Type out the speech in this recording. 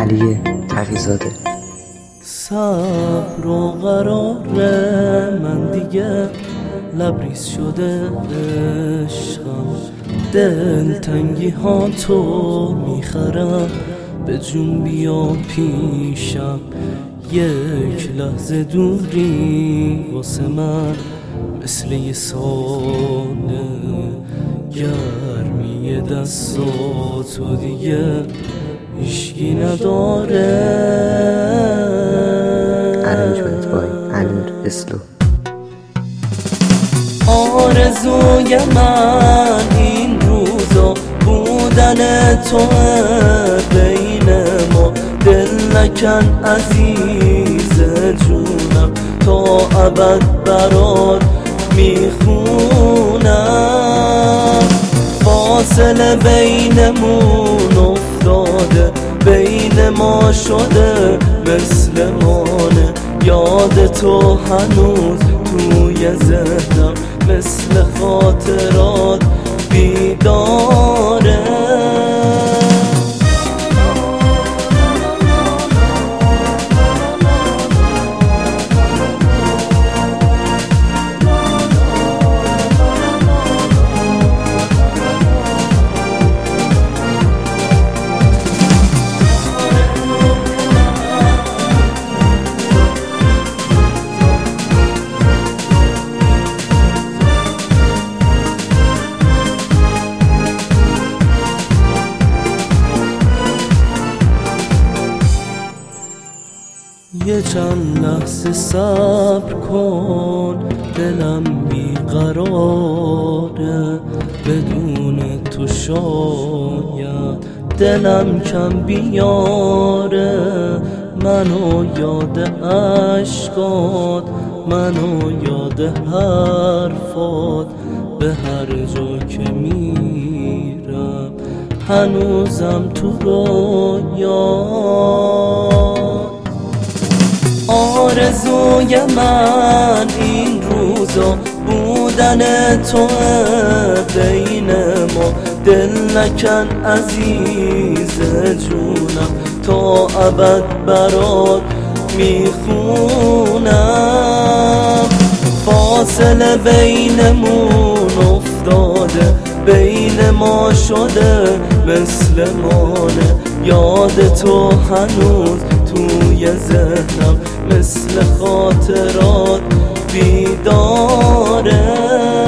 علی تقی‌زاده. صبر و قرار من دیگه لبریز شده عشقم، دلتنگی ها تو میخرم به جون بیا پیشم. یک لحظه دوری واسه من مثل یه ساله، گرمی دستاتو دیگه هیچکی نداره. ارنجمنت بای امیر اسلو. آرزوی من این روزا بودن تو بین ما، دل نکن عزیز جونم تا ابد برات میخونم. فاصله بینمون افتاده، بین ما شده مثل مانه. یاد تو هنوز توی ذهنم مثل خاطرات بیداره. یه چند لحظه صبر کن، دلم بیقراره. بدون تو شاید دلم کم بیاره. منو یاد عشقات، منو یاد حرفات، به هر جا که میرم هنوزم تو رویات. آرزوی من این روزا بودن تو بین ما، دل نکن عزیز جونم تا ابد برات میخونم. فاصله بینمون افتاده، بین ما شده مثل مانه. یاد تو هنوز توی ذهنم مثل خاطرات بیداره.